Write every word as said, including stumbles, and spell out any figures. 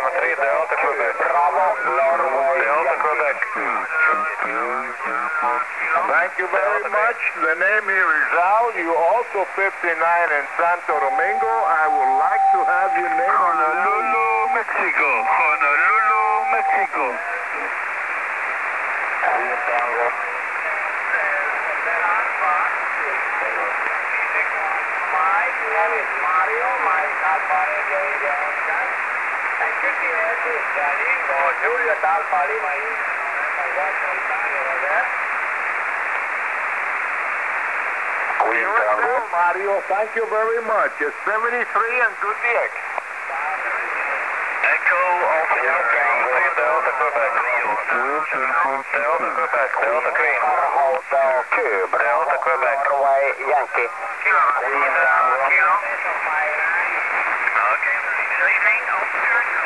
Lima three, Delta Quebec. Bravo, Norway, Delta Quebec. Thank you very much. The name here is Al. You also fifty-nine in Santo Domingo. I would like to have your name on the Honolulu, Mexico. Honolulu, Mexico. Mario, Mike Alpare, and fifty-eight is Danny, or Juliet Alpare, my Mario, thank you very much. It's seventy-three and good luck. Echo Alpha Yankee, Delta Quebec. Delta Quebec, Delta Green. Hotel Cube, Delta Quebec. Norway, Yankee. Kilo. Kilo. Okay, evening,